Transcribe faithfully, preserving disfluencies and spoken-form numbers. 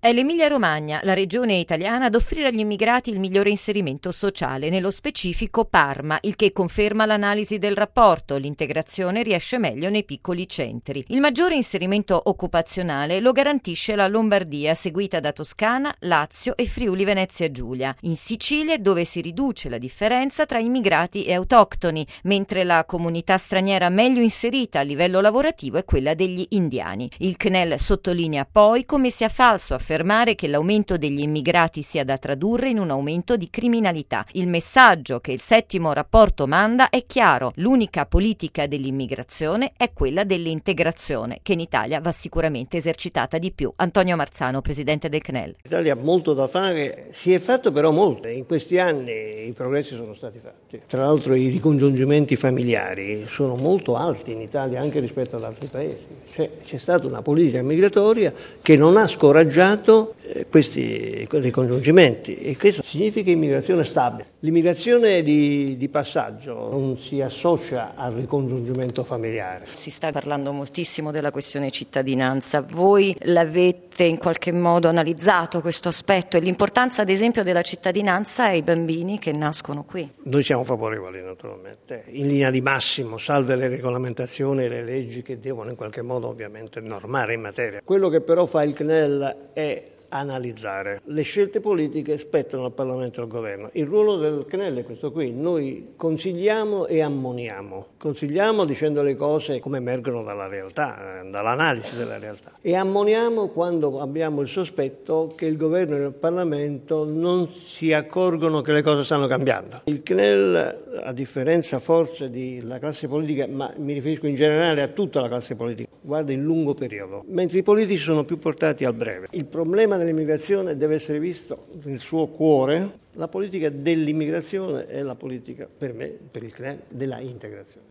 È l'Emilia-Romagna, la regione italiana, ad offrire agli immigrati il migliore inserimento sociale, nello specifico Parma, il che conferma l'analisi del rapporto. L'integrazione riesce meglio nei piccoli centri. Il maggiore inserimento occupazionale lo garantisce la Lombardia, seguita da Toscana, Lazio e Friuli Venezia Giulia. In Sicilia, dove si riduce la differenza tra immigrati e autoctoni, mentre la comunità straniera meglio inserita a livello lavorativo è quella degli indiani. Il C N E L sottolinea poi come sia falso affermare affermare che l'aumento degli immigrati sia da tradurre in un aumento di criminalità. Il messaggio che il settimo rapporto manda è chiaro: l'unica politica dell'immigrazione è quella dell'integrazione, che in Italia va sicuramente esercitata di più. Antonio Marzano, presidente del C N E L. L'Italia ha molto da fare, si è fatto però molto. In questi anni i progressi sono stati fatti. Tra l'altro i ricongiungimenti familiari sono molto alti in Italia anche rispetto ad altri paesi. Cioè, c'è stata una politica migratoria che non ha scoraggiato questi ricongiungimenti, e questo significa immigrazione stabile. L'immigrazione di, di passaggio non si associa al ricongiungimento familiare. Si sta parlando moltissimo della questione cittadinanza. Voi l'avete in qualche modo analizzato questo aspetto e l'importanza ad esempio della cittadinanza ai bambini che nascono qui? Noi siamo favorevoli naturalmente, in linea di massimo, salve le regolamentazioni e le leggi che devono in qualche modo ovviamente normare in materia. Quello che però fa il C N E L è analizzare. Le scelte politiche spettano al Parlamento e al Governo. Il ruolo del C N E L è questo qui: noi consigliamo e ammoniamo. Consigliamo dicendo le cose come emergono dalla realtà, dall'analisi della realtà, e ammoniamo quando abbiamo il sospetto che il Governo e il Parlamento non si accorgono che le cose stanno cambiando. Il C N E L, a differenza forse della classe politica, ma mi riferisco in generale a tutta la classe politica, guarda il lungo periodo, mentre i politici sono più portati al breve. Il problema dell'immigrazione deve essere visto nel suo cuore. La politica dell'immigrazione è la politica, per me, per il C N E L, della integrazione.